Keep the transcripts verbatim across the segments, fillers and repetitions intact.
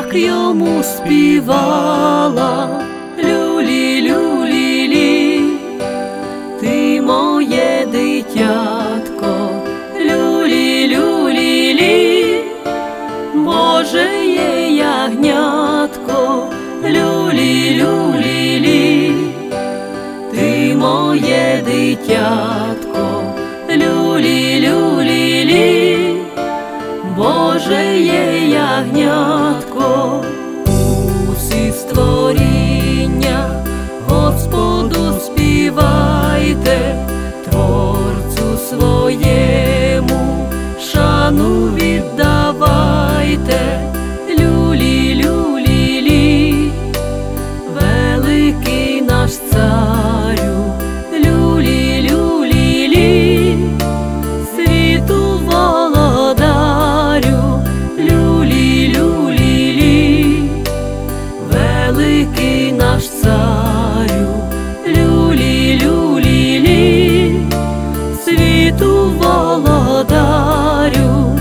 так йому співала. Люлі, люлі, лі, ти моє дитятко. Люлі, люлі, лі, Боже є ягнятко. Люлі, люлі, лі, ти моє дитятко. Люлі, люлі, лі, Боже є ягнятко. Усі створіння Господу співайте, Творцю своєму шану віддавайте. Люлі, люлі, лі, великий наш царю. Люлі, люлі, лі, світу володарю. Люлі, люлі, лі, великий наш царю. Люлі, люлі, лі, світу володарю.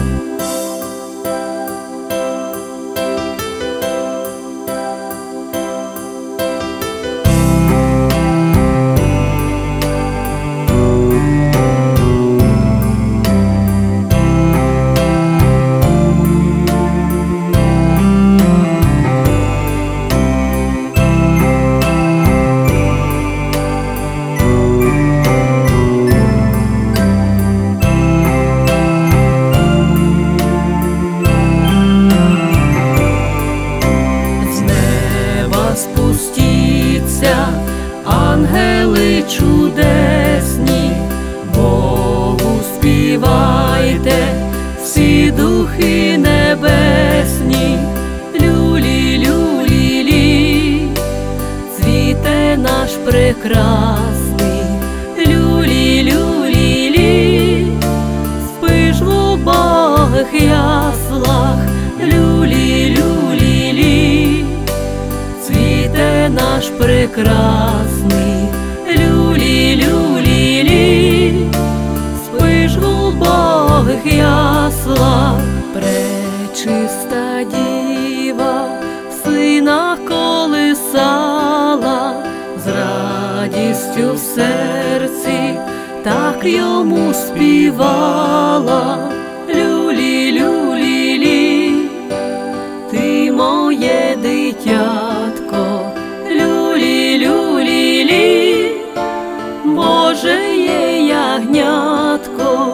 Спустіться, ангели чудесні, Богу співайте, всі духи небесні. Люлі, люлі, лі, цвіте наш прекрасний. Люлі, люлі, лі, спиш в убогих яслах. Люлі, люлі, лі, цвіте наш прекрасний. Люлі, люлі, лі, спиш в убогих яслах. Пречиста діва сина колисала, з радістю в серці так йому співала. Люлі, люлі, лі, ти моє дитятко. Люлі, люлі, лі, Боже є ягнятко.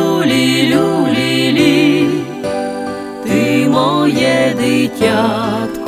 Люлі, люлі, лі, ти моє дитятко.